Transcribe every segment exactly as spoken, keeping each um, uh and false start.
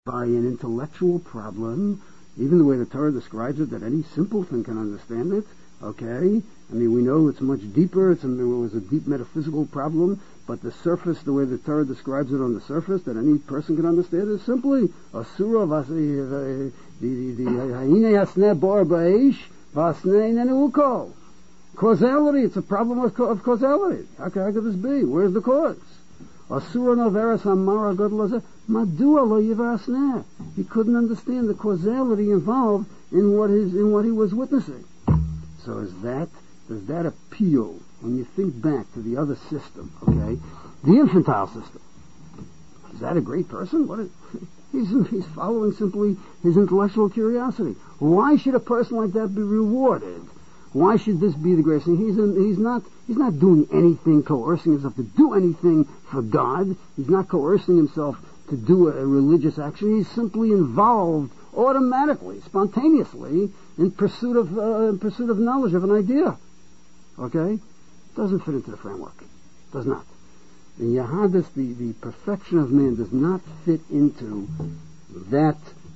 by an intellectual problem, even the way the Torah describes it, that any simpleton can understand it. Okay? I mean, we know it's much deeper. It's a, it was a deep metaphysical problem, but the surface, the way the Torah describes it on the surface, that any person can understand it, is simply asura the causality. It's a problem of, of causality. How, how could this be? Where's the cause? Asura noveras amara godlaza madua lo yivasneh. He couldn't understand the causality involved in what his in what he was witnessing. So is that does that appeal when you think back to the other system? Okay, the infantile system. Is that a great person? What is, he's he's following simply his intellectual curiosity. Why should a person like that be rewarded? Why should this be the greatest thing? He's in, he's not he's not doing anything, coercing himself to do anything for God. He's not coercing himself to do a, a religious action. He's simply involved automatically, spontaneously, in pursuit of uh, in pursuit of knowledge of an idea. Okay, doesn't fit into the framework. Does not. In Yahadis, the the perfection of man does not fit into that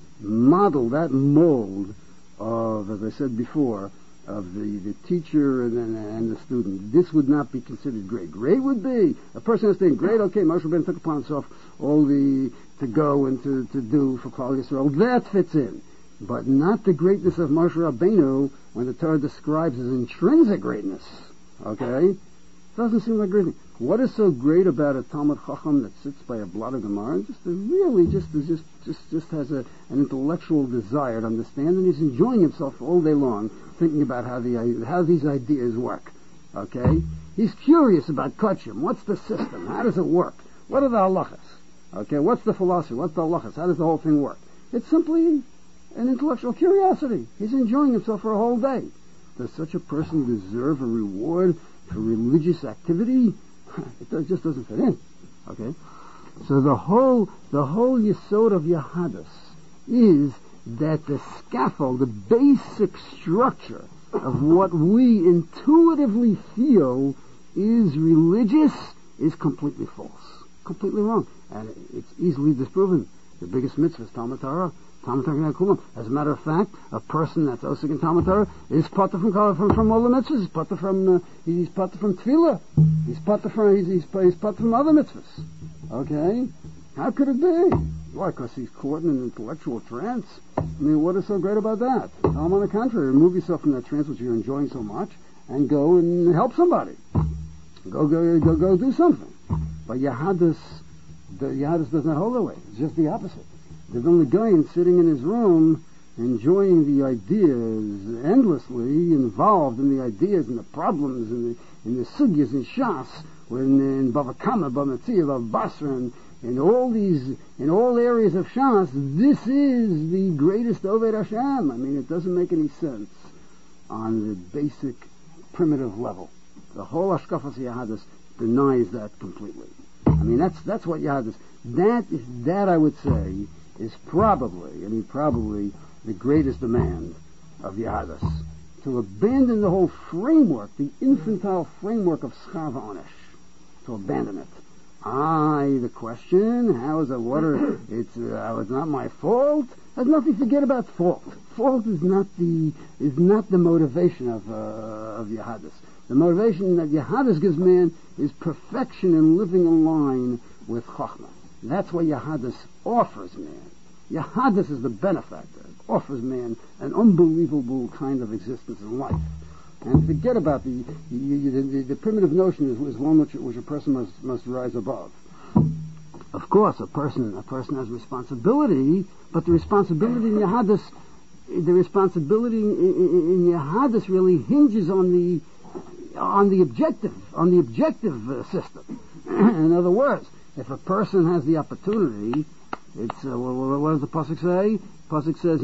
model, that mold of, as I said before, of the, the teacher and, and, and the student. This would not be considered great. Great would be a person has saying, great, okay, Moshe Rabbeinu took upon himself all the to go and to, to do for Klal Yisrael. That fits in. But not the greatness of Moshe Rabbeinu when the Torah describes his intrinsic greatness. Okay? Doesn't seem like great. What is so great about a Talmud Chacham that sits by a blot of Gemara and just to really just just just just has a, an intellectual desire to understand, and he's enjoying himself all day long thinking about how the how these ideas work. Okay, he's curious about kachim. What's the system? How does it work? What are the halachas? Okay, what's the philosophy? What's the halachas? How does the whole thing work? It's simply an intellectual curiosity. He's enjoying himself for a whole day. Does such a person deserve a reward for religious activity? It does, just doesn't fit in. Okay, so the whole the whole yesod of Yahadus is that the scaffold, the basic structure of what we intuitively feel is religious, is completely false, completely wrong, and it's easily disproven. The biggest mitzvah is Talmud Torah. Talmud Torah. As a matter of fact, a person that's osik in Talmud Torah is potter from, from from all the mitzvahs. He's potter from uh, he's potter from tefillah. He's potter from he's he's, he's potter from other mitzvahs. Okay, how could it be? Why? Because he's caught in an intellectual trance. I mean, what is so great about that? Um, on the contrary, remove yourself from that trance which you're enjoying so much, and go and help somebody. Go go go go do something. But Yahadus, the Yahadus does not hold that way. It's just the opposite. There's only guy sitting in his room enjoying the ideas, endlessly involved in the ideas and the problems and the, and the sugyas and shas, when in Bava Kama, Bava Metzia, Basra, and in all these, in all areas of shas, this is the greatest Oved Hashem. I mean, it doesn't make any sense on the basic, primitive level. The whole Ashkafas Yahadis denies that completely. I mean, that's that's what Yahadis. That is that I would say is probably, I mean, probably the greatest demand of Yahadis, to abandon the whole framework, the infantile framework of Schar V'Onesh, to abandon it. I, the question, how is the water, it's, uh, it's not my fault. There's nothing to forget about fault. Fault is not the, is not the motivation of, uh, of Yahadis. The motivation that Yahadis gives man is perfection in living in line with Chochmah. That's what Yahadis offers man. Yahadis is the benefactor. It offers man an unbelievable kind of existence in life. And forget about the the, the, the, the primitive notion is, is one which, which a person must must rise above. Of course, a person a person has responsibility, but the responsibility in Yahadis, the responsibility in, in, in Yahadis really hinges on the on the objective on the objective uh, system. In other words, if a person has the opportunity, it's uh, what, what does the pasuk say? The pasuk says,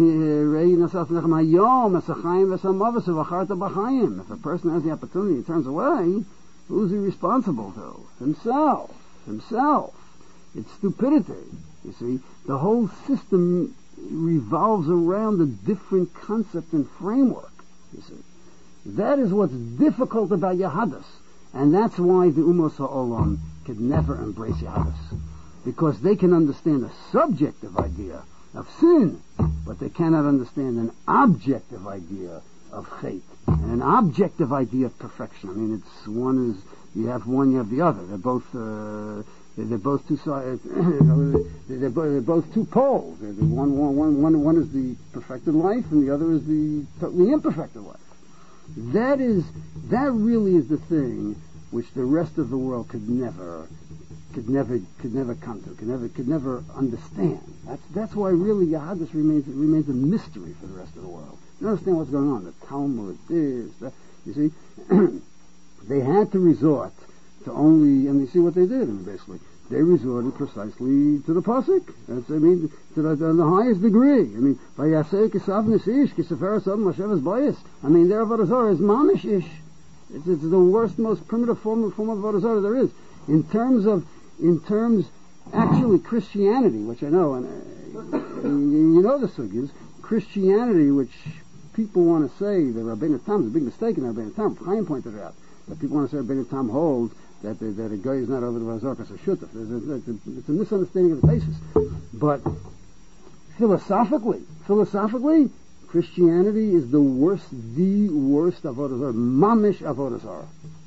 if a person has the opportunity, he turns away. Who's he responsible to? Himself. Himself. It's stupidity. You see, the whole system revolves around a different concept and framework. You see, that is what's difficult about Yahadis, and that's why the Umos HaOlam could never embrace Yahadis. because they can understand a subjective idea of sin, but they cannot understand an objective idea of chait, and an objective idea of perfection. I mean, it's one is, you have one, you have the other. They're both, uh, they're, they're both two sides, they're, both, they're both two poles. They're the one, one, one, one, one is the perfected life, and the other is the totally imperfected life. That is, that really is the thing which the rest of the world could never, could never, could never come to, could never, could never understand. That's that's why really Yahadus remains remains a mystery for the rest of the world. You understand what's going on? The Talmud, this, that. You see, they had to resort to only, and you see what they did. I mean, basically, they resorted precisely to the pasuk. That's, I mean, to the, to the highest degree. I mean, vayasei kisav nesish kisefer sod mashavas bayis. I mean, their avodah zarah is mamish ish. It's, it's the worst, most primitive form of form of avodah zarah there is. In terms of, in terms, actually Christianity, which I know, and uh, you know the sugyas, Christianity, which people want to say the Rabbeinu Tam is a big mistake in Rabbeinu Tam. Chaim pointed it out that people want to say Rabbeinu Tam holds that the, that a guy is not over the Vazar because of Shutaf. It's a, it's a misunderstanding of the basis. But philosophically, philosophically, Christianity is the worst, the worst avodah zarah, mamish avodah zarah.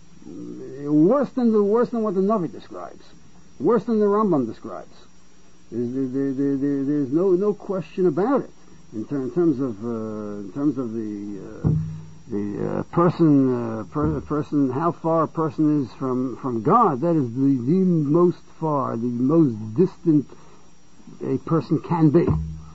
Worse than the worse than what the Navi describes, worse than the Rambam describes. There's, there, there, there, there's no no question about it. In, ter- in terms of uh, in terms of the uh, the uh, person uh, per- person how far a person is from, from God, that is the, the most far, the most distant a person can be.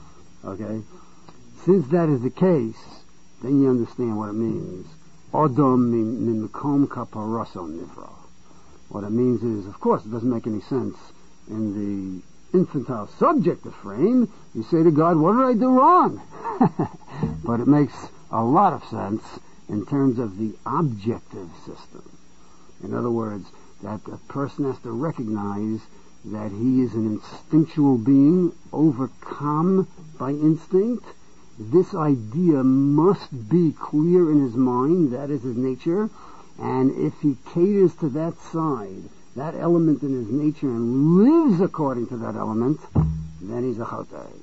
Okay, since that is the case, then you understand what it means. Adam min mekom kaparaso nivra. What it means is, of course, it doesn't make any sense in the infantile subjective frame. You say to God, what did I do wrong? But it makes a lot of sense in terms of the objective system. In other words, that a person has to recognize that he is an instinctual being, overcome by instinct. This idea must be clear in his mind, that is his nature, and if he caters to that side, that element in his nature, and lives according to that element, then he's a chotei.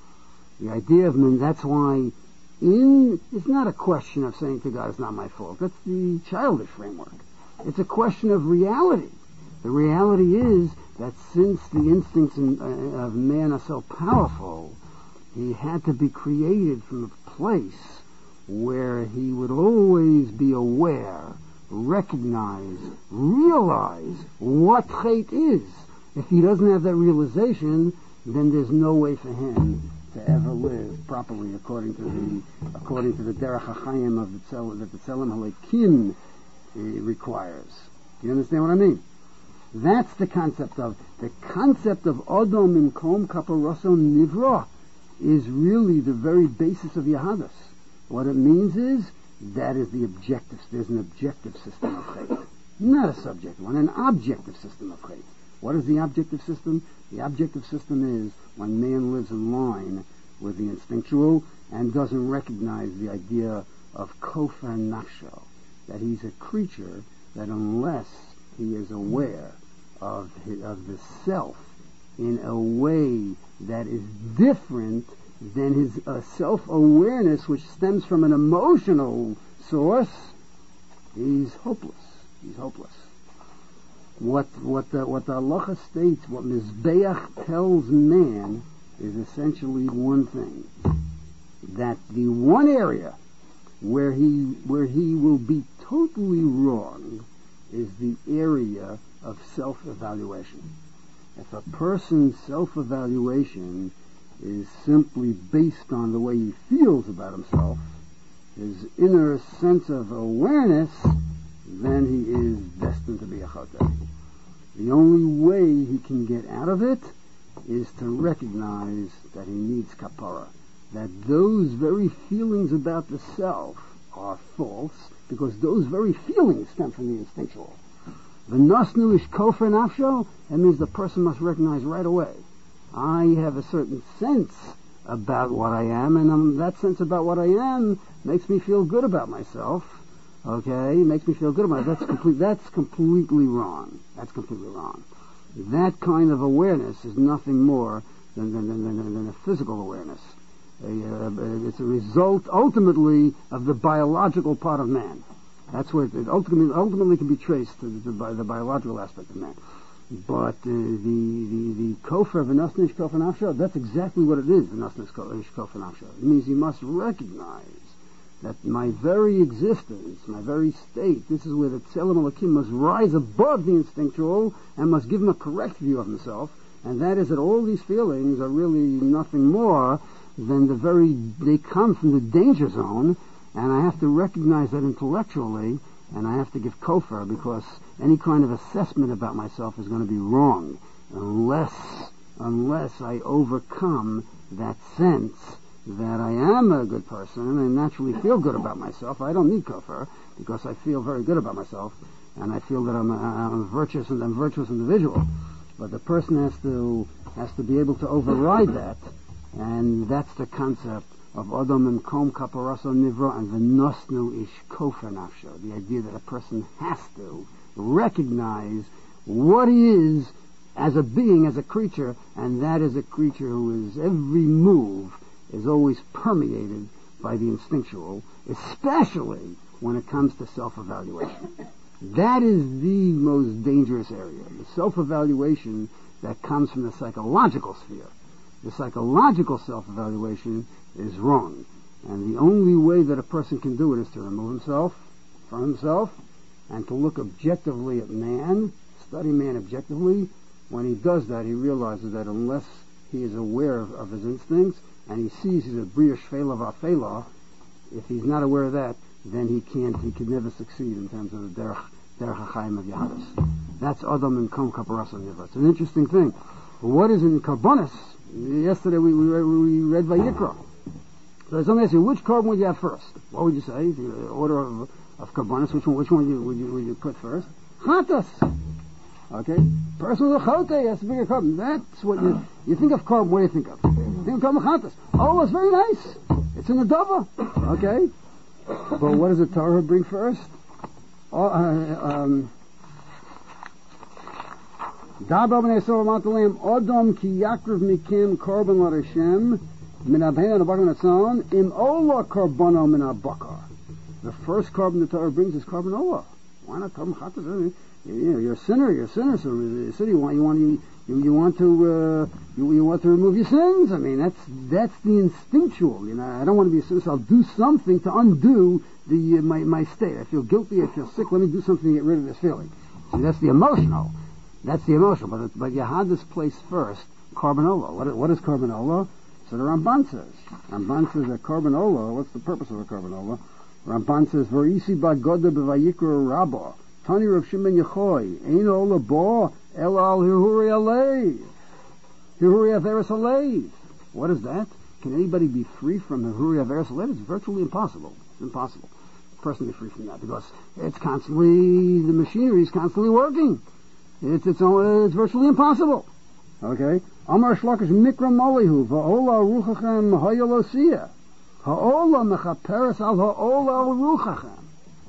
The idea of man, that's why in, it's not a question of saying to God, it's not my fault. That's the childish framework. It's a question of reality. The reality is that since the instincts in, uh, of man are so powerful, he had to be created from a place where he would always be aware, recognize, realize what chait is. If he doesn't have that realization, then there's no way for him to ever live properly according to the according to the derech hachayim of the tzel, that the tzelem halekim uh, requires. Do you understand what I mean? That's the concept of the concept of Adam imkom kaparaso nivra is really the very basis of Yahadus. What it means is that is the objective. There's an objective system of chait, not a subjective one, an objective system of chait. What is the objective system? The objective system is when man lives in line with the instinctual and doesn't recognize the idea of kofar nafsho, that he's a creature that unless he is aware of his, of the self in a way that is different than his uh, self-awareness, which stems from an emotional source, he's hopeless. He's hopeless. What what the, what the halacha states, what Mizbeach tells man, is essentially one thing: that the one area where he where he will be totally wrong is the area of self-evaluation. If a person's self-evaluation is simply based on the way he feels about himself, his inner sense of awareness, then he is destined to be a chotei. The only way he can get out of it is to recognize that he needs kapara, that those very feelings about the self are false, because those very feelings stem from the instinctual. The nasnu ish kofar nafsho, that means the person must recognize right away, I have a certain sense about what I am, and um, that sense about what I am makes me feel good about myself. Okay, makes me feel good about it. That's complete. That's completely wrong. That's completely wrong. That kind of awareness is nothing more than, than, than, than, than a physical awareness. A, uh, it's a result, ultimately, of the biological part of man. That's where it ultimately, ultimately can be traced to the, the, the biological aspect of man. But uh, the the the kofer v'nosnish kofer nafsho, that's exactly what it is. V'nosnish kofer nafsho. It means you must recognize that my very existence, my very state, this is where the tzelem Elokim must rise above the instinctual and must give him a correct view of himself, and that is that all these feelings are really nothing more than the very, they come from the danger zone, and I have to recognize that intellectually, and I have to give kofar, because any kind of assessment about myself is going to be wrong unless, unless I overcome that sense that I am a good person and I naturally feel good about myself. I don't need kofar because I feel very good about myself, and I feel that I'm a, I'm a virtuous and I'm a virtuous individual. But the person has to has to be able to override that, and that's the concept of Adam and Kom Kaparasa Nivra and V'nosnu Ish Kofar Nafsho. The idea that a person has to recognize what he is as a being, as a creature, and that is a creature who is every move is always permeated by the instinctual, especially when it comes to self-evaluation. That is the most dangerous area, the self-evaluation that comes from the psychological sphere. The psychological self-evaluation is wrong, and the only way that a person can do it is to remove himself from himself and to look objectively at man, study man objectively. When he does that, he realizes that unless he is aware of, of his instincts, and he sees he's a briya shvela v'afela, if he's not aware of that, then he can't, he can never succeed in terms of the derech, derech hachayim of Yahadus. That's Adam and Kom Kaparasa Nivra. It's an interesting thing. What is in Karbonis? Yesterday we, we, we read Vayikra. So somebody asks you, which carbon would you have first? What would you say? The order of, of Karbonis, which one, which one would you, would you, would you put first? Chatas. Okay? Person with a chote has to be a carbon. That's what you, you think of carbon, what do you think of? You think of carbon chatas. Oh, it's very nice. It's in the dava. Okay? But what does the Torah bring first? Oh, uh, um, Daba b'nei Yisrael matalim Odom ki yakriv mikim korban l'Hashem min abhein abakar natzon im ola korbono min abakar. The first carbon the Torah brings is carbon ola. Why not carbon chatas? You know, you're a sinner. You're a sinner. So you said you want you want you, you want to uh, you, you want to remove your sins. I mean, that's that's the instinctual. You know, I don't want to be a sinner, so I'll do something to undo the uh, my my state. I feel guilty. I feel sick. Let me do something to get rid of this feeling. See, that's the emotional. That's the emotional. But but you had this place first. Carbonola. What what is carbonola? So the Ramban says. Ramban says that carbonola. What's the purpose of a carbonola? Ramban says V'isi bagoda b'vayikra rabba. Tani Rav Shimon Yechoy, Ein ola bo, el al hiruri aleiv. Hiruri averes aleiv. What is that? Can anybody be free from hiruri averes aleiv? It's virtually impossible. It's impossible. A person be free from that because it's constantly, the machinery is constantly working. It's, it's, it's virtually impossible. Okay? Amar shlakish mikra molihu, va'ola ruchachem hayolosiyah. Ha'ola mechaperes al ha'ola ruchachem.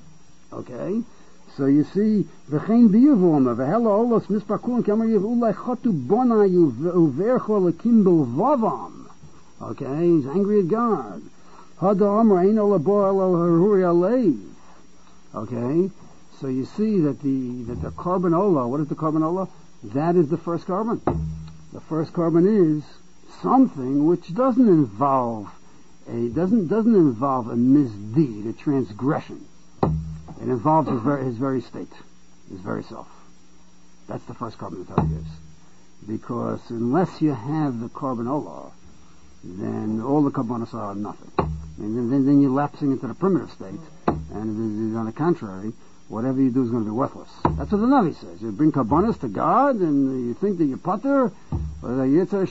Okay? So you see, v'chein biyuvoma, v'hela olos mispakun, kamar yiv ulai chotu bonayu v'uvercho lekim belvavam. Okay, he's angry at God. Hada amar ein ola bo ela haruri aleiv. Okay, so you see that the that the carbon ola, what is the carbon ola? That is the first carbon. The first carbon is something which doesn't involve a doesn't doesn't involve a misdeed, a transgression. It involves his very, his very state, his very self. That's the first carbon the Torah gives. Because unless you have the carbon olah, then all the carbonos are nothing. And then, then you're lapsing into the primitive state, and on the contrary, whatever you do is going to be worthless. That's what the Navi says. You bring carbonos to God, and you think that you're pater, that's not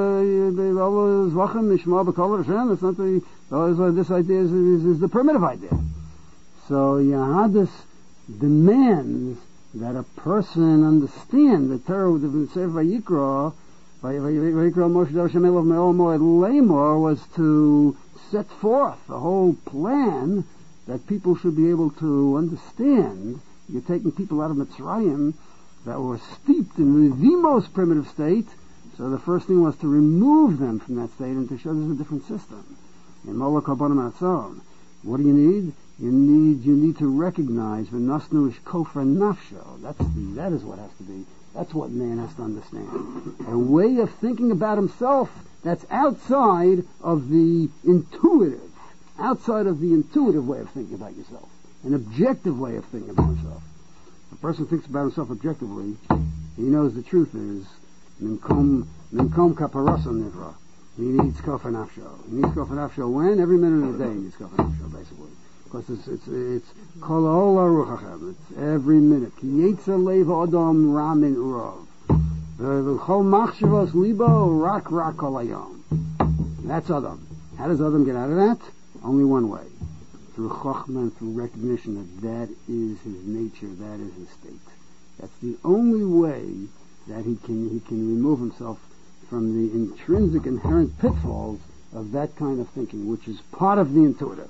the, this idea is, is, is the primitive idea. So Yahadus demands that a person understand the Torah of the Sefer Vayikra. Vayikra Moshe Hashem Elav Me'ol Moed Lamor was to set forth the whole plan that people should be able to understand. You're taking people out of Mitzrayim. that were steeped in the, the most primitive state. So the first thing was to remove them from that state and to show there's a different system. In Mola Karbonim Atzon, what do you need? You need you need to recognize v'nasnu ish kofar nafsho. That's the that is what has to be. That's what man has to understand. A way of thinking about himself that's outside of the intuitive, outside of the intuitive way of thinking about yourself, an objective way of thinking about himself. If a person thinks about himself objectively, he knows the truth is minkom minkom kaparasa nivra. He needs kofar nafsho. He needs kofar nafsho when? Every minute of the day he needs kofar nafsho, basically. Because it's it's it's kol ruchachem. It's every minute. Ki yetzer lev adam ramin urov. V'chol machshavos libo rak rak kol hayom. That's Adam. How does Adam get out of that? Only one way. Through chokhmah and through recognition that that is his nature, that is his state. That's the only way that he can he can remove himself from the intrinsic, inherent pitfalls of that kind of thinking, which is part of the intuitive.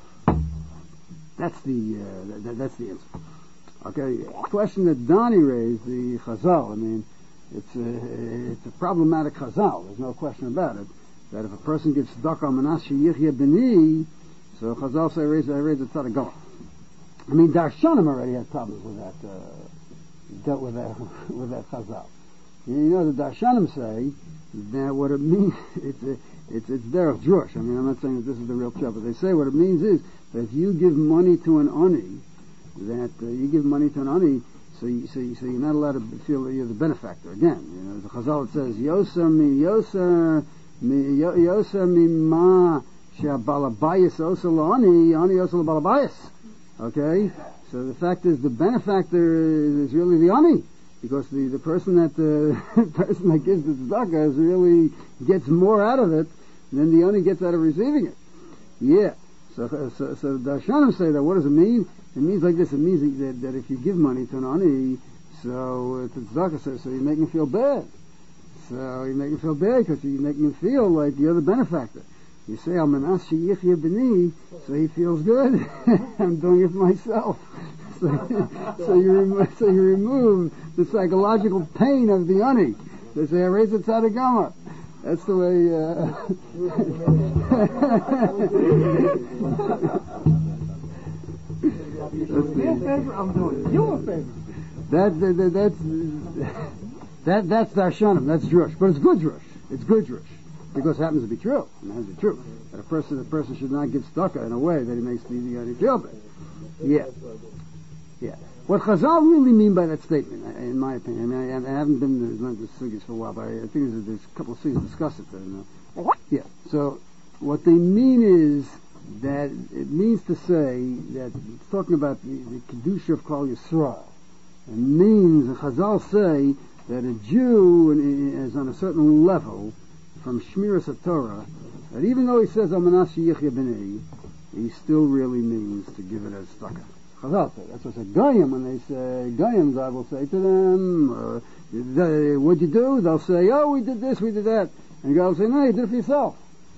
That's the uh, that, that's the answer. Okay, question that Donnie raised, the Chazal. I mean, it's a it's a problematic Chazal. There's no question about it. That if a person gives tzedakah manashi yichya b'ni, so Chazal say raise I raise a tzedakah. I mean, Darshanim already had problems with that. Uh, dealt with that with that Chazal. You know, the Darshanim say that what it means it's a, it's it's derech drush. I mean, I'm not saying that this is the real pshat, but they say what it means is that if you give money to an ani, that uh, you give money to an ani, so you, so, you, so you're not allowed to feel that you're the benefactor. Again, you know, the Chazal it says yoser mi yoser mi yoser mi ma she'abalabayis oser la'ani ani oser l'balabayis. Okay, so the fact is the benefactor is, is really the ani. Because the, the person that uh, the person that gives the tzedakah is really gets more out of it than the oni gets out of receiving it. Yeah. So so, so the Darshanim say that. What does it mean? It means like this. It means that, that if you give money to an oni, so it's tzedakah, so, so you make him feel bad. So you make him feel bad because you make him feel like you're the benefactor. You say Al manas sheyichya b'ni, so he feels good. I'm doing it for myself. So, so you remo- so you remove the psychological pain of the ani. They say, I raise a tzadikama. That's the way. Uh, that's the, a favor, I'm doing you a favor. That, that, that that's that that's Darshanim. That's drush, but it's good drush. It's good drush because it happens to be true. It happens to be true that a person a person should not give tzedakah in a way that he makes the ani feel bad. Yeah. Yeah. What Chazal really mean by that statement, in my opinion, I mean, I, I haven't been to the sugis for a while, but I, I think there's, there's a couple of sugis discuss it. You know. Yeah. So what they mean is that it means to say that it's talking about the, the kedusha of Klal Yisrael. It means the Chazal say that a Jew is on a certain level from Shmiras HaTorah, that even though he says Amanashi Yichya B'nei, he still really means to give it as tzedakah. Chazal say. That's what I say. Goyim, when they say Goyim, God will say to them, uh, what'd you do? They'll say, oh, we did this, we did that. And God will say, no, you did it for yourself.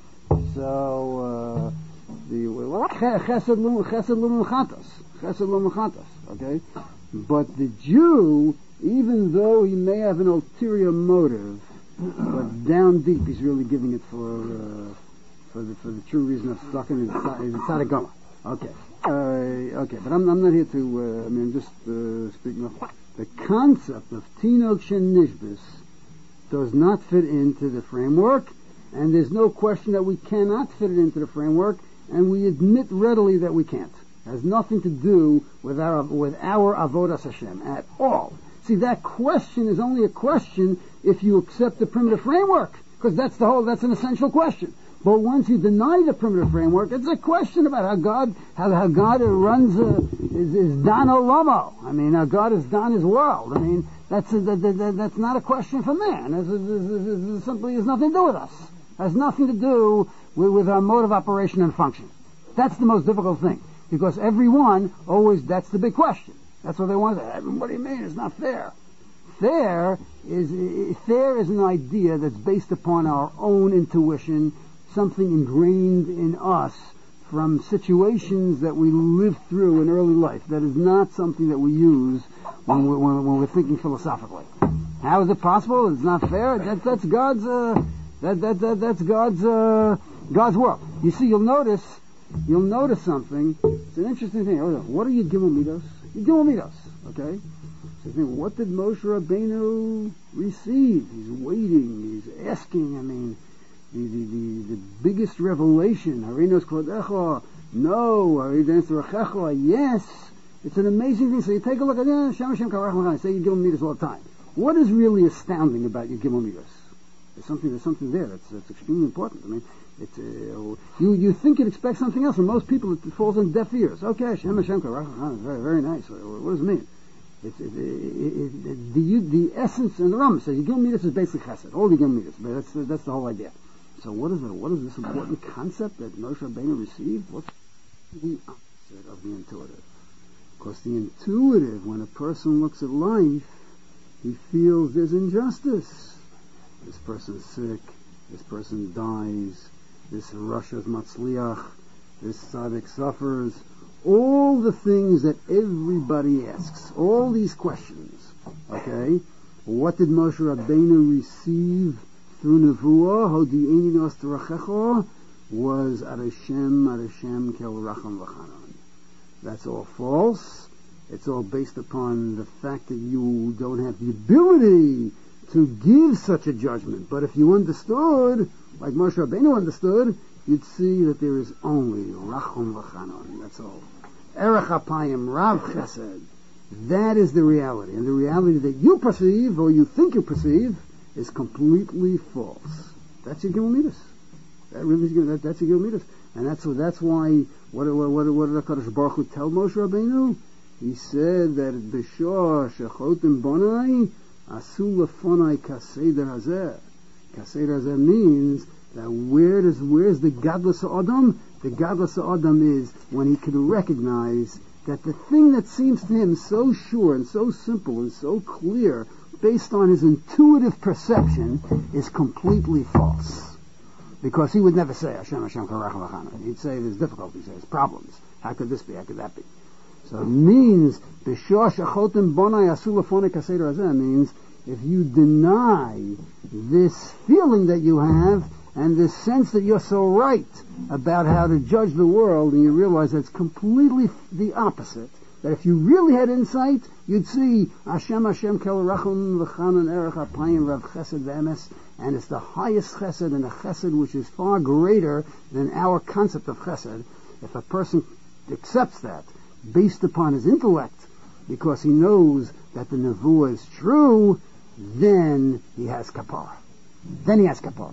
So, uh, the, chesed l'muchatas. Chesed l'muchatas. Okay? But the Jew, even though he may have an ulterior motive, but down deep he's really giving it for, uh, for the, for the true reason of stucking is a tzadikama. Okay. Uh, okay, but I'm, I'm not here to, uh, I mean, just uh, speaking of the concept of Tinok Shen Nishbis does not fit into the framework, and there's no question that we cannot fit it into the framework, and we admit readily that we can't. It has nothing to do with our, with our Avodas Hashem at all. See, that question is only a question if you accept the primitive framework, because that's the whole, that's an essential question. But once you deny the primitive framework, it's a question about how God, how, how God runs a, is, is Dan Olamo. I mean, how God has done His world. I mean, that's a, that, that, that's not a question for man. It, it, it, it simply has nothing to do with us. It has nothing to do with, with our mode of operation and function. That's the most difficult thing, because everyone always, that's the big question. That's what they want to say. What do you mean? It's not fair. Fair is fair is an idea that's based upon our own intuition, something ingrained in us from situations that we live through in early life. That is not something that we use when we're, when, when we're thinking philosophically. How is it possible? It's not fair. That, that's God's. Uh, that, that that that's God's uh, God's world. You see, you'll notice. You'll notice something. It's an interesting thing. What are you Gimel Midos? You Gimel Midos. Okay. So think, what did Moshe Rabbeinu receive? He's waiting. He's asking. I mean, the the the, the biggest revelation. Harinos Kodecha. No. Harinos Rachecha. Yes. It's an amazing thing. So you take a look at it. Shem Hashem Karach Lachan. Say you Gimel Midos all the time. What is really astounding about your Gimel Midos? There's something. There's something there that's that's extremely important. I mean, it's uh, you you think it expects something else, and most people it falls on deaf ears. Okay, Shem Hashem Karach Lachan is very very nice. What, what does it mean? It's it, it, it, it, the the essence, and the Rambam says Gimel Midos is basically Chesed. All the Gimel Midos, but that's that's the whole idea. So what is it? What is this important concept that Moshe Rabbeinu received? What's the opposite of the intuitive? Because the intuitive, when a person looks at life, he feels there's injustice. This person's sick. This person dies. This Russia's matzliach. This tzaddik suffers. All the things that everybody asks. All these questions. Okay? What did Moshe Rabbeinu receive through Nevuah? Hodi'eni nos terachecha was ad Hashem, ad Hashem kel racham v'chanan. That's all false. It's all based upon the fact that you don't have the ability to give such a judgment. But if you understood, like Moshe Rabbeinu understood, you'd see that there is only racham v'chanan. That's all. Erech hapayim, rav chesed. That is the reality. And the reality that you perceive, or you think you perceive, is completely false. That's your Gimel Midos. That really is that, that's your Gimel Midos. And that's that's why what what what, what did HaKadosh Baruch Hu tell Moshe Rabbeinu? He said that B'shah shechotim bonai asu lefonai kaseder hazeh. Kaseder hazeh means that where does where's the gadlus Adam? The gadlus Adam is when he can recognize that the thing that seems to him so sure and so simple and so clear, based on his intuitive perception, is completely false. Because he would never say Hashem Hashem Karach Lachana. He'd say there's difficulties, there's problems. How could this be? How could that be? So it means B'shah shechotim bonai asu lefonai kaseder hazeh means if you deny this feeling that you have and this sense that you're so right about how to judge the world, and you realize that's completely the opposite. That if you really had insight, you'd see Hashem Hashem kel racham v'chanan erech hapayim rav chesed v'emes, and it's the highest chesed, and a chesed which is far greater than our concept of chesed. If a person accepts that, based upon his intellect, because he knows that the nevuah is true, then he has kapara. Then he has kapara.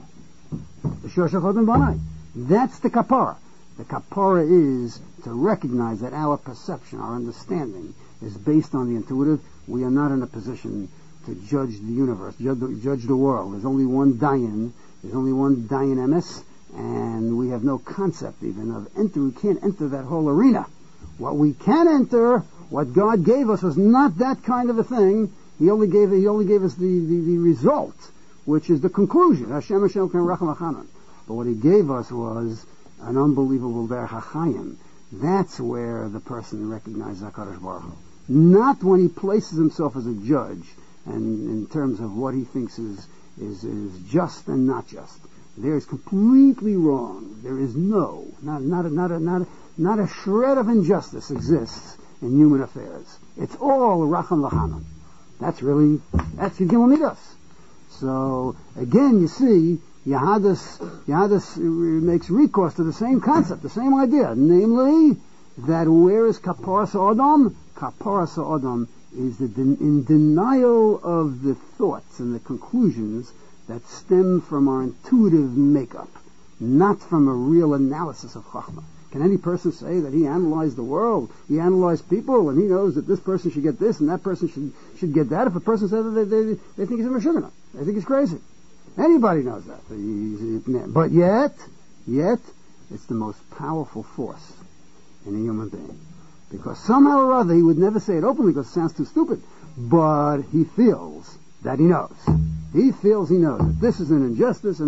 That's the kapara. The kapara is to recognize that our perception, our understanding, is based on the intuitive. We are not in a position to judge the universe, judge the, judge the world. There's only one dayan. There's only one dayan emes, and we have no concept even of enter. We can't enter that whole arena. What we can enter, what God gave us, was not that kind of a thing. He only gave He only gave us the, the, the result, which is the conclusion. Hashem Hashem kan racham v'chanan. But what He gave us was an unbelievable derech hachayim. That's where the person recognizes HaKadosh Baruch Hu. Not when he places himself as a judge, and in terms of what he thinks is is, is just and not just. There is completely wrong. There is no, not not a, not a, not a, not a shred of injustice exists in human affairs. It's all racham v'chanan. That's really that's your Gimel Midos. So again, you see, Yahadus, Yahadus makes recourse to the same concept, the same idea, namely that where is Kaparas Adam? Kaparas Adam is the den- in denial of the thoughts and the conclusions that stem from our intuitive makeup, not from a real analysis of Chachma. Can any person say that he analyzed the world, he analyzed people, and he knows that this person should get this and that person should should get that? If a person says that, they, they, they think he's a Meshugana. They think he's crazy. Anybody knows that. But yet, yet, it's the most powerful force in a human being. Because somehow or other, he would never say it openly because it sounds too stupid, but he feels that he knows. He feels he knows that this is an injustice and that.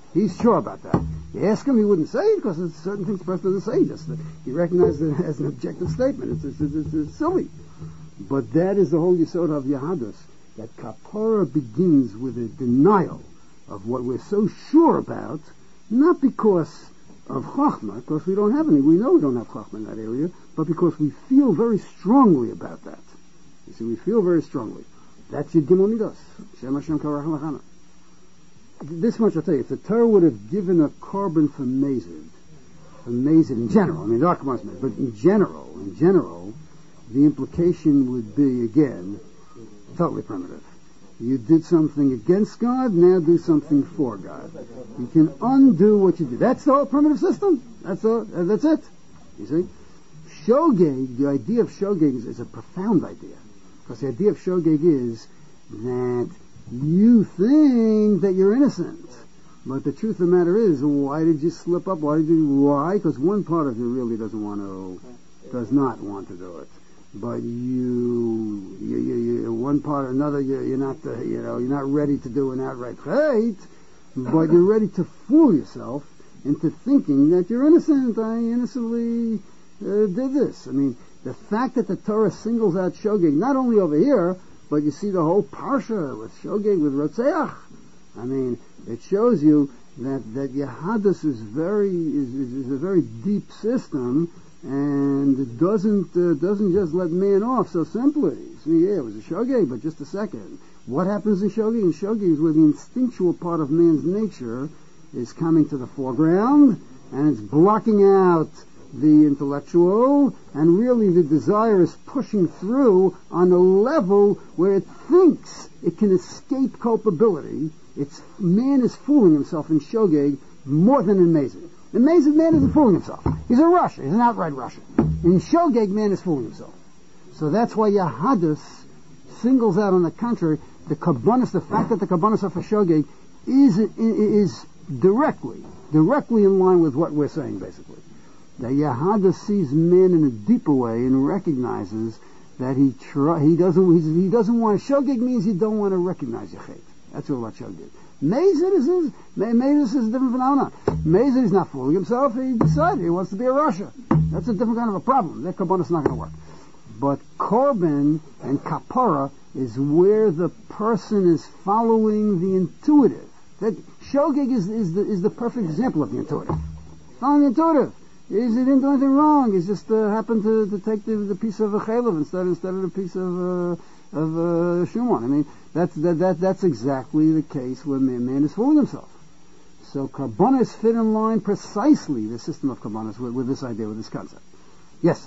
He's sure about that. You ask him, he wouldn't say it because there's certain things the person doesn't say. Just he recognizes it as an objective statement. It's, it's, it's, it's silly. But that is the whole yesod of Yahadus, that kapara begins with a denial of what we're so sure about, not because of chachma, because we don't have any. We know we don't have chachma in that area, but because we feel very strongly about that. You see, we feel very strongly. That's Yud Gimel Midos. Shem Hashem Karach Lachana. This much I'll tell you. If the Torah would have given a carbon for Mazid, for Mazid in general, I mean, there are commands, but in general, in general, the implication would be, again, totally primitive. You did something against God, now do something for God. You can undo what you did. That's the whole primitive system. That's all, uh, that's it. You see? Shogeg, the idea of shogeg is, is a profound idea. Because the idea of shogeg is that you think that you're innocent. But the truth of the matter is, why did you slip up? Why did you, why? Because one part of you really doesn't want to, does not want to do it. But you, you, you, you one part or another, you, you're not, uh, you know, you're not ready to do an outright hate, but you're ready to fool yourself into thinking that you're innocent. I innocently uh, did this. I mean, the fact that the Torah singles out shogeg, not only over here, but you see the whole parsha with shogeg, with rotzeach. I mean, it shows you that that Yahadus is very is, is, is a very deep system. And it doesn't uh, doesn't just let man off so simply. See, yeah, it was a shogeg, but just a second. What happens in shogeg? In shogeg is where the instinctual part of man's nature is coming to the foreground, and it's blocking out the intellectual, and really the desire is pushing through on a level where it thinks it can escape culpability. It's man is fooling himself in shogeg more than in Mazid. The Mazid man isn't fooling himself. He's a Russian. He's an outright Russian. In shogeg, man is fooling himself. So that's why Yahadus singles out, on the contrary, the kabbanis, the fact that the kabbanis are for shogeg is, is directly, directly in line with what we're saying, basically. That Yahadus sees man in a deeper way and recognizes that he try, he doesn't he doesn't want to, shogeg means you don't want to recognize your chait. That's what shogeg is. Mazid is, is Mazid is a different phenomenon. Mazid is not fooling himself. He decided he wants to be a Rasha. That's a different kind of a problem. That kabbalah is not going to work. But korban and kapara is where the person is following the intuitive. That shogeg is, is the is the perfect example of the intuitive. Following the intuitive. Is he didn't do anything wrong. He just uh, happened to, to take the, the piece of a chaylev instead instead of the piece of uh, of uh, shuman. I mean, that's that, that that's exactly the case where man, man is fooling himself. So karbonis fit in line precisely the system of karbonis with, with this idea, with this concept. Yes.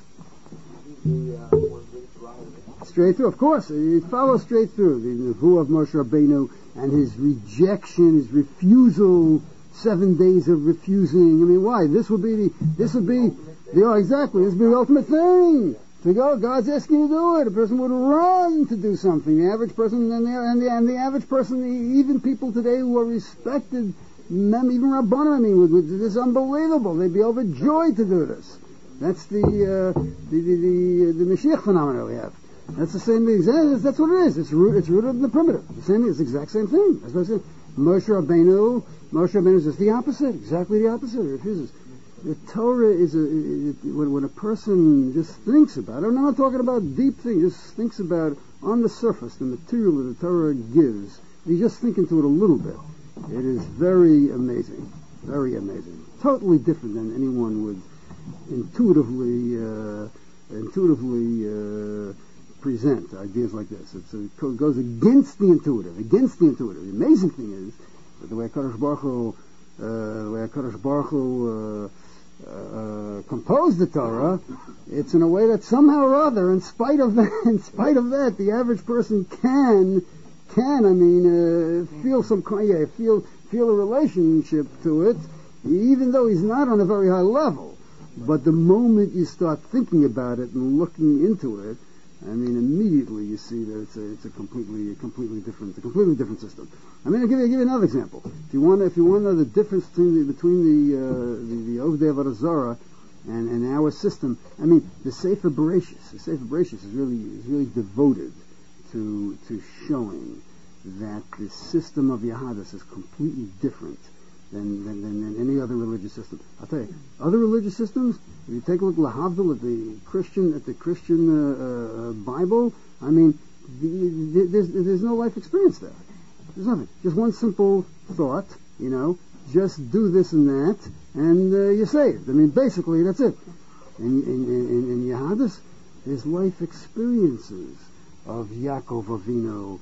Straight through, of course. It follows straight through the nevuah of Moshe Rabbeinu and his rejection, his refusal. Seven days of refusing. I mean, why? This would be the, this would be the, oh, exactly, this would be the ultimate thing. To go, God's asking you to do it. A person would run to do something. The average person, and the, and the, and the average person, even people today who are respected, even Rabbanim, I mean, would, would, this is unbelievable. They'd be overjoyed to do this. That's the, uh, the, the, the, the Mashiach phenomenon we have. That's the same thing. That's what it is. It's rooted, it's rooted in the primitive. The same, it's the exact same thing. That's what I said. Moshe Rabbeinu, Moshe Rabbeinu is just the opposite, exactly the opposite. He refuses. The Torah is a, it, when, when a person just thinks about it, I'm not talking about deep things, just thinks about on the surface, the material that the Torah gives, you just think into it a little bit. It is very amazing, very amazing. Totally different than anyone would intuitively, uh, intuitively, uh, present ideas like this. It's a, it goes against the intuitive, against the intuitive. The amazing thing is that the way HaKadosh Baruch Hu, uh, the way HaKadosh Baruch Hu uh, uh, composed the Torah, it's in a way that somehow or other, in spite of that, in spite of that, the average person can, can, I mean, uh, feel some kind, yeah, feel feel a relationship to it, even though he's not on a very high level. But the moment you start thinking about it and looking into it, I mean, immediately you see that it's a, it's a completely, a completely different, a completely different system. I mean, I'll give you, I'll give you another example. If you want, if you want to know the difference between the, between the, uh, the, the Ovdei Avodah Zarah and, and our system, I mean, the Sefer Bereshis, the Sefer Bereshis is really, is really devoted to, to showing that the system of Yahadus is completely different than, than, than, than any other religious system. I'll tell you, other religious systems, if you take a look at Lahavdil, at the Christian, at the Christian uh, uh, Bible, I mean, the, the, there's, there's no life experience there. There's nothing. Just one simple thought, you know, just do this and that, and uh, you're saved. I mean, basically, that's it. In, in, in, in Yehadus, there's life experiences of Yaakov Avinu,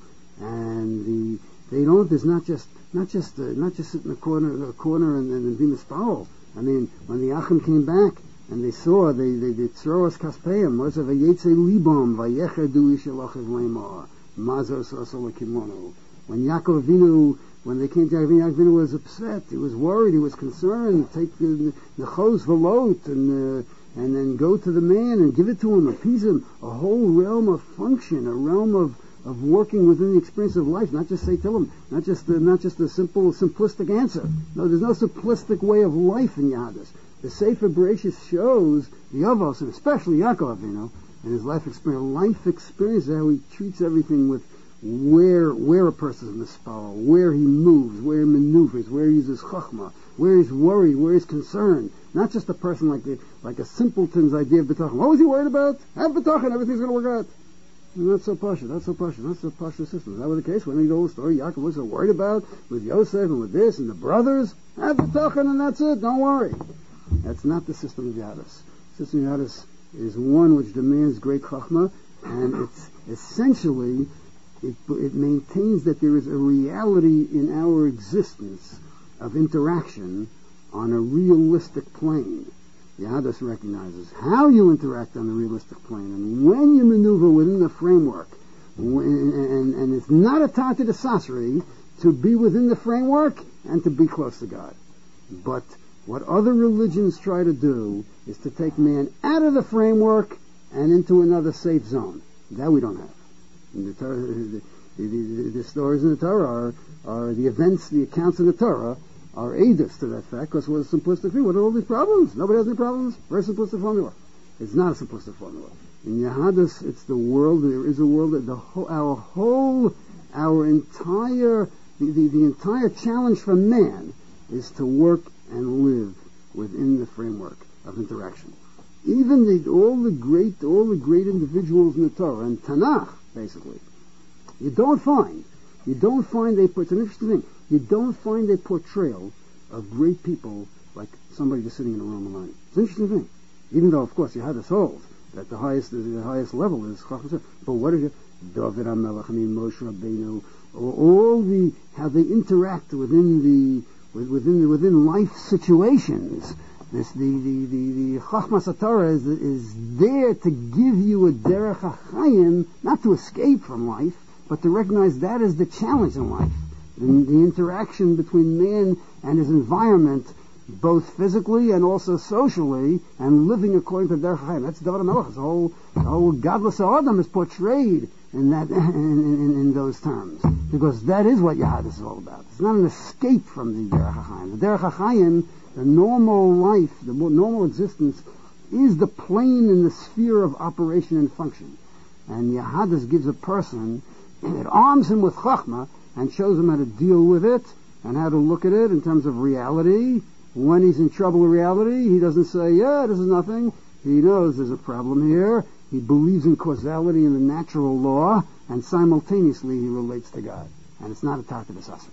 and the they don't. There's not just not just uh, not just sit in the corner a corner and, and, and be misparo. I mean, when the Achim came back and they saw they they did Tzoros Kaspeim, was a Vayetze Libam Vayechedu Ishelachiv Leimar Mazos Asolakimono. When Yaakov Avinu, when they came to Yaakov Avinu, Yaakov Avinu was upset. He was worried. He was concerned. Take the the Chos Velot and. Uh, and then go to the man and give it to him, appease him, a whole realm of function, a realm of, of working within the experience of life, not just say tell him, not just the, not just a simple, simplistic answer. No, there's no simplistic way of life in Yahadus. The Sefer Bereshis shows the Avos, and especially Yaakov Avinu, and his life experience, life experience, how he treats everything with where where a person is misparo, where he moves, where he maneuvers, where he uses chachma, where he's worried, where he's concerned. Not just a person like the, like a simpleton's idea of bitachon. What was he worried about? Have bitachon, everything's going to work out. And that's so pasha, that's so pasha, that's so pasha system. Is that was the case? When we know the story, Yaakov was so worried about with Yosef and with this and the brothers. Have bitachon and that's it, don't worry. That's not the system of Yadus. The system of Yadus is one which demands great chachma, and it's essentially, it, it maintains that there is a reality in our existence of interaction on a realistic plane. Yahadus recognizes how you interact on the realistic plane and when you maneuver within the framework. When, and, and it's not a tati de sasri to be within the framework and to be close to God. But what other religions try to do is to take man out of the framework and into another safe zone. That we don't have. The, Torah, the, the, the, the stories in the Torah are, are the events, the accounts in the Torah are aidus to that fact, because it was a simplistic view. What are all these problems? Nobody has any problems? Very simplistic formula. It's not a simplistic formula. In Yehadus, it's the world, there is a world, that the whole, our whole, our entire, the, the, the entire challenge for man is to work and live within the framework of interaction. Even the, all the great, all the great individuals in the Torah, and Tanakh, basically, you don't find, you don't find a, it's an interesting thing, you don't find a portrayal of great people like somebody just sitting in a room alone. It's an interesting thing. Even though, of course, you had this hold that the highest, the highest level is Chacham. But what is it? David HaMelech, I mean Moshe Rabbeinu, all the how they interact within the within the, within life situations. This the the the, the Chachmas HaTorah is is there to give you a derech hachayim, not to escape from life, but to recognize that as the challenge in life. The, the interaction between man and his environment, both physically and also socially, and living according to Derech HaChaim. That's David HaMelech. The whole, the whole godless Adam is portrayed in that in, in, in those terms, because that is what Yahadus is all about. It's not an escape from the Derech HaChaim. The Derech HaChaim, the normal life, the normal existence, is the plane in the sphere of operation and function. And Yahadus gives a person, it arms him with Chachma, and shows him how to deal with it, and how to look at it in terms of reality. When he's in trouble with reality, he doesn't say, yeah, this is nothing. He knows there's a problem here. He believes in causality and the natural law, and simultaneously he relates to God. And it's not a Tarta B'Sasri.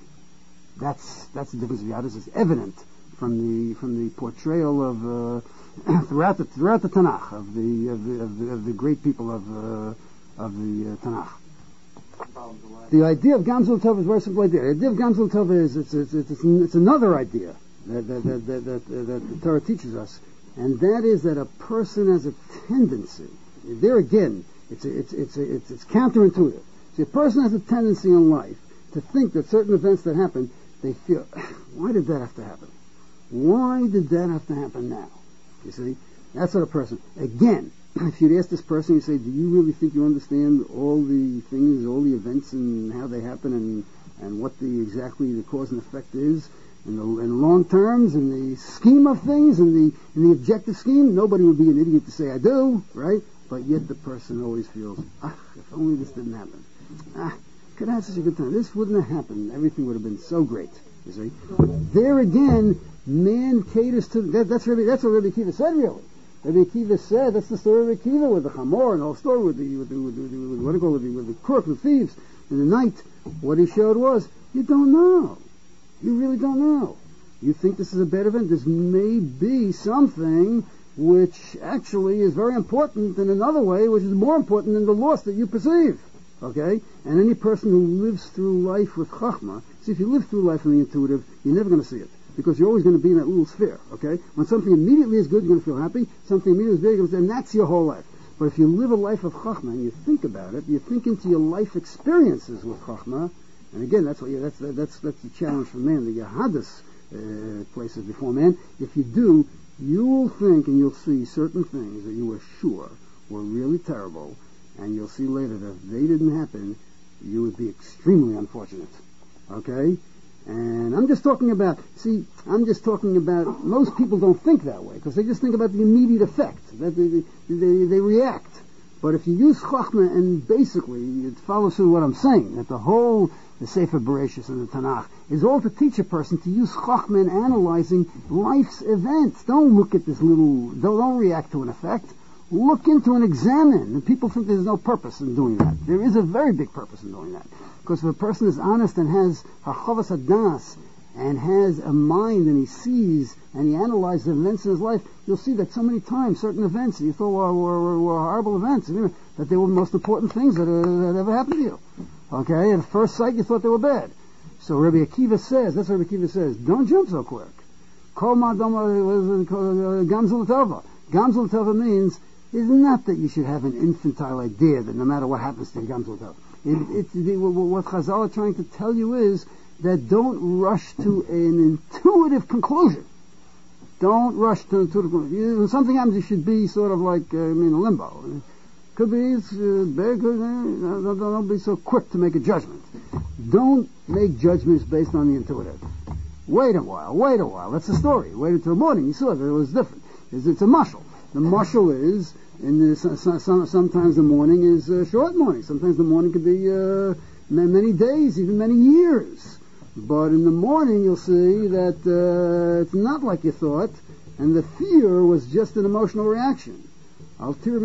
That's that's the difference of Yadus. It's evident from the from the portrayal of uh, throughout the throughout the Tanakh of the of the of the, of the great people of uh, of the uh, Tanakh. The idea of Gamzul Tov is a very simple idea. The idea of Gamzul Tov is it's, it's, it's, it's another idea that, that, that, that, that, that the Torah teaches us, and that is that a person has a tendency. There again, it's a, it's it's a, it's, it's counterintuitive. See, a person has a tendency in life to think that certain events that happen, they feel, why did that have to happen? Why did that have to happen now? You see, that's what a person. Again, if you'd ask this person, you say, do you really think you understand all the things, all the events and how they happen and, and what the exactly the cause and effect is in the in long terms, in the scheme of things, in the in the objective scheme? Nobody would be an idiot to say, I do, right? But yet the person always feels, ah, if only this didn't happen. Ah, could have had such a good time. This wouldn't have happened. Everything would have been so great. You see, there again, man caters to that, that's Rabbi, that's what Rabbi Akiva said. Really, Rabbi Akiva said that's the story of Rabbi Akiva with the Chamor and the whole story with the with the, with the, with the, with the what do you call it, with the, with the crook and thieves in the night. What he showed was you don't know, you really don't know. You think this is a bad event. This may be something which actually is very important in another way, which is more important than the loss that you perceive. Okay? And any person who lives through life with Chachma, see, if you live through life in the intuitive, you're never going to see it. Because you're always going to be in that little sphere. Okay? When something immediately is good, you're going to feel happy. Something immediately is bad, you're going to say, and that's your whole life. But if you live a life of Chachma and you think about it, you think into your life experiences with Chachma, and again, that's what you, that's, that's, that's the challenge for man, the Yahadis uh, places before man. If you do, you'll think and you'll see certain things that you were sure were really terrible, and you'll see later that if they didn't happen, you would be extremely unfortunate. Okay? And I'm just talking about, see, I'm just talking about, most people don't think that way, because they just think about the immediate effect, that they, they, they, they react. But if you use Chachma, and basically, it follows through what I'm saying, that the whole, the Sefer Bereshis and the Tanakh, is all to teach a person to use Chachma in analyzing life's events. Don't look at this little, don't, don't react to an effect. Look into and examine. And people think there's no purpose in doing that. There is a very big purpose in doing that. Because if a person is honest and has Hachavas Hadas, and has a mind, and he sees and he analyzes events in his life, you'll see that so many times certain events that you thought were, were, were horrible events, you know, that they were the most important things that, uh, that ever happened to you. Okay, at first sight you thought they were bad. So Rabbi Akiva says, that's what Rabbi Akiva says, don't jump so quick. Kol Gamzel Tova. Gamzel Tova means is not that you should have an infantile idea that no matter what happens to Gamzel Tova. It, it, it, what Chazal are trying to tell you is that don't rush to an intuitive conclusion. Don't rush to an intuitive conclusion. When something happens, you should be sort of like, uh, I mean, a limbo. Could be it's uh, bad, could, uh, don't, don't be so quick to make a judgment. Don't make judgments based on the intuitive. Wait a while, wait a while. That's the story. Wait until morning. You saw that it was different. It's, it's a mashal. The mashal is, in the, some, sometimes the morning is a short morning. Sometimes the morning could be uh, many days, even many years. But in the morning you'll see that uh, it's not like you thought, and the fear was just an emotional reaction. What does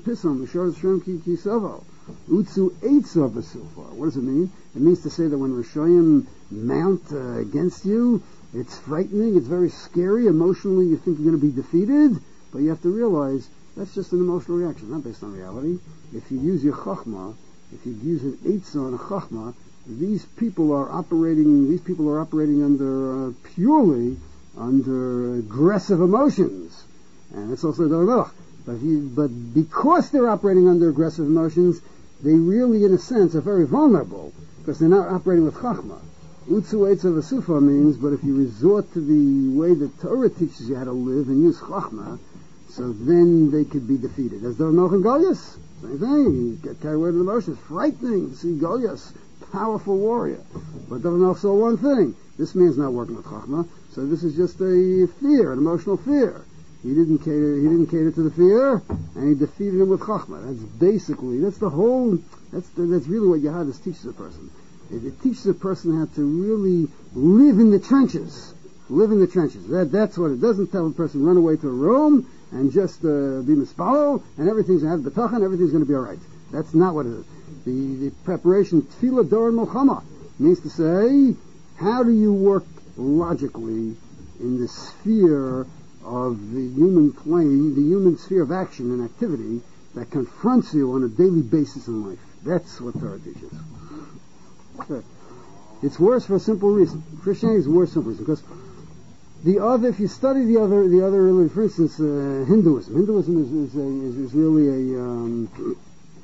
it mean? It means to say that when Rishayim mount uh, against you, it's frightening, it's very scary, emotionally you think you're going to be defeated, but you have to realize that's just an emotional reaction, not based on reality. If you use your Chachma, if you use an Eitzah and a Chachma, these people are operating, these people are operating under, uh, purely under aggressive emotions. And it's also the Ruch. But, but because they're operating under aggressive emotions, they really, in a sense, are very vulnerable, because they're not operating with Chachma. Utzu Eitz of Asufa means, but if you resort to the way the Torah teaches you how to live and use Chachma, so then they could be defeated. As though Noach and Goliath, same thing, you get carried away with emotions, frightening to see Goliath, powerful warrior. But Noach saw one thing, this man's not working with Chachma, so this is just a fear, an emotional fear. He didn't cater. He didn't cater to the fear, and he defeated him with chachma. That's basically. That's the whole. That's the, that's really what Yahadis teaches a person. It, it teaches a person how to really live in the trenches. Live in the trenches. That that's what it doesn't tell a person run away to a room and just uh, be mispalo and everything's going to have betachan, everything's going to be all right. That's not what it is. The the preparation tefillah dor and milchama means to say, how do you work logically in the sphere of the human plane, the human sphere of action and activity that confronts you on a daily basis in life. That's what Torah teaches. Okay. It's worse for a simple reason. Christianity is worse for a simple reason, because the other, if you study the other, the other religion, for instance, uh, Hinduism. Hinduism is is, a, is, is really a um,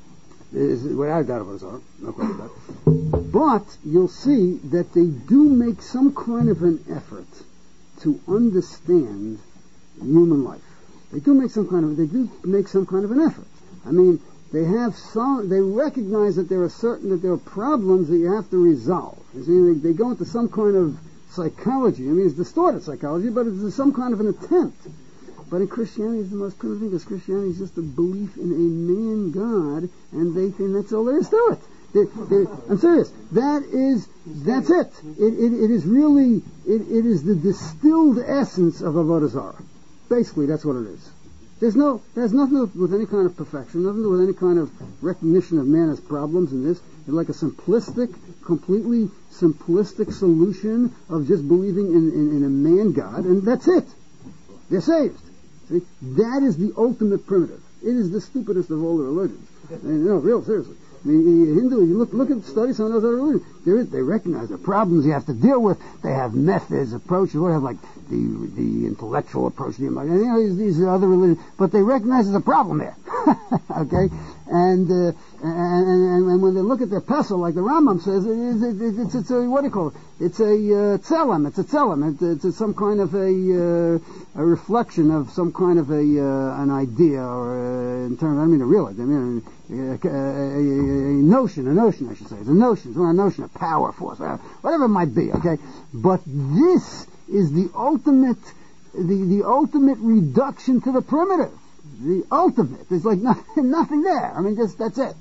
is without a doubt about it, no question about it. But you'll see that they do make some kind of an effort to understand human life. They do make some kind of they do make some kind of an effort. I mean, they have some. They recognize that there are certain that there are problems that you have to resolve. You see, they, they go into some kind of psychology. I mean, it's distorted psychology, but it's some kind of an attempt. But in Christianity, it's the most primitive thing, because Christianity is just a belief in a man God, and they think that's all there is to it. They, they, I'm serious. That is, that's it. It, it, it is really, it, it is the distilled essence of Avodah Zarah. Basically, that's what it is. There's no, there's nothing to do with any kind of perfection, nothing to do with any kind of recognition of man as problems in this. It's like a simplistic, completely simplistic solution of just believing in, in, in a man God, and that's it. They're saved. See? That is the ultimate primitive. It is the stupidest of all the religions. And, no, real seriously. I mean, Hindu, you look look at study some of those other religions. There, they recognize the problems you have to deal with. They have methods, approaches. They have like the the intellectual approach. The, you know, these, these are other religions, but they recognize there's a problem there. Okay, and, uh, and and and when they look at their pesel, like the Rambam says, it is, it, it, it's it's a what do you call it? It's a uh, tzelem. It's a tzelem. It, it's a, some kind of a uh, a reflection of some kind of a uh, an idea, or uh, in terms. I mean, a real. I mean, a, a, a, a notion. A notion, I should say. It's a notion. It's not a notion of power, force, whatever it might be. Okay, but this is the ultimate, the the ultimate reduction to the primitive. The ultimate. There's like nothing, nothing there. I mean, just that's it.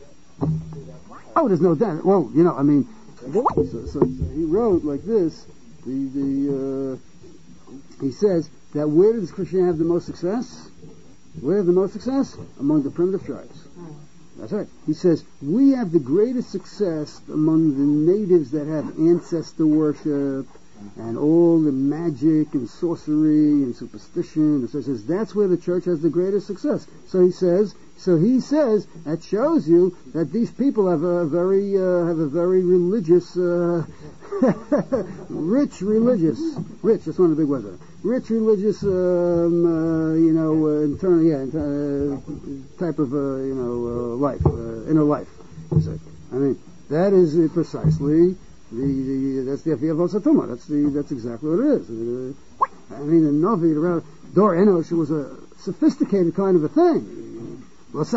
Oh, there's no doubt. Well, you know, I mean, so, so, so he wrote like this. The the uh, he says that where does Christianity have the most success? Where have the most success? Among the primitive tribes. That's right. He says we have the greatest success among the natives that have ancestor worship and all the magic and sorcery and superstition. And so he says that's where the church has the greatest success. So he says, so he says that shows you that these people have a very uh, have a very religious, uh, rich religious, rich. That's one of the big words. There. Rich religious, um, uh, you know, uh, internal, yeah, uh, type of, uh, you know, uh, life, uh, inner life. You say. I mean, that is uh, precisely. The, the, that's the Afiyah Satuma. That's the, that's exactly what it is. Uh, I mean, the Navi, around Dor Enosh was a sophisticated kind of a thing. This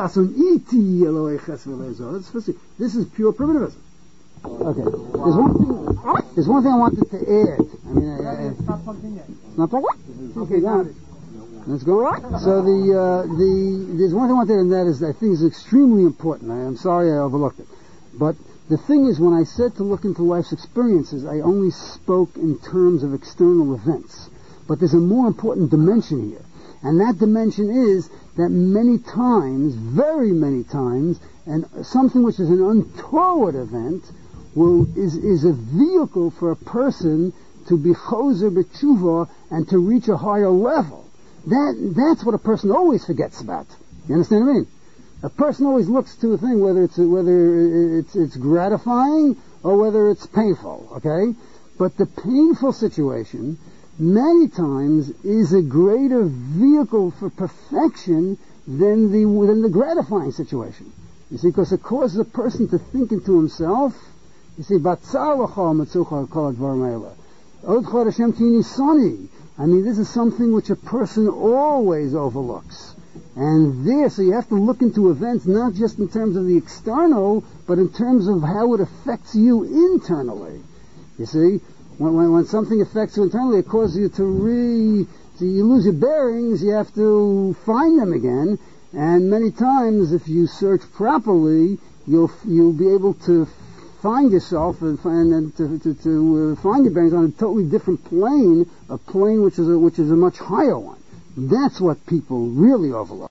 is pure primitivism. Okay. There's one thing, there's one thing I wanted to add. I mean, I, I, it's not plugged in yet. It's not plugged in? Okay, got it. Let's go. So the, uh, the, there's one thing I wanted to add, and that is, I think is extremely important. I am sorry I overlooked it. But the thing is, when I said to look into life's experiences, I only spoke in terms of external events. But there's a more important dimension here. And that dimension is that many times, very many times, and something which is an untoward event will, is, is a vehicle for a person to be choser b'tshuva and to reach a higher level. That, that's what a person always forgets about. You understand what I mean? A person always looks to a thing, whether it's whether it's it's gratifying or whether it's painful. Okay, but the painful situation many times is a greater vehicle for perfection than the than the gratifying situation. You see, because it causes a person to think into himself. You see, I mean, this is something which a person always overlooks. And there, so you have to look into events not just in terms of the external, but in terms of how it affects you internally. You see, when, when, when something affects you internally, it causes you to re... So you lose your bearings, you have to find them again, and many times, if you search properly, you'll you'll be able to find yourself and find and to to, to uh, find your bearings on a totally different plane, a plane which is a, which is a much higher one. That's what people really overlook.